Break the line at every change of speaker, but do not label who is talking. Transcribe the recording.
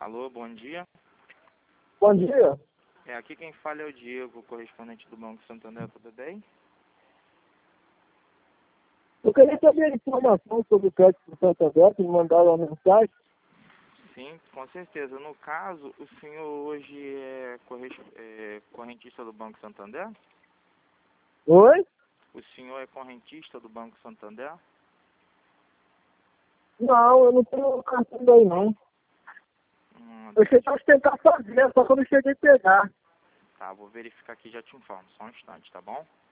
Alô, bom dia.
Bom dia.
Aqui quem fala é o Diego, correspondente do Banco Santander, tudo bem?
Eu queria saber informação sobre o crédito do Santander, que me mandaram a mensagem.
Sim, com certeza. No caso, o senhor hoje é correntista do Banco Santander?
Oi?
O senhor é correntista do Banco Santander?
Não, eu não tenho cartão daí, não. Eu cheguei a tentar fazer, só que eu não cheguei a pegar.
Tá, vou verificar aqui e já te informo. Só um instante, tá bom?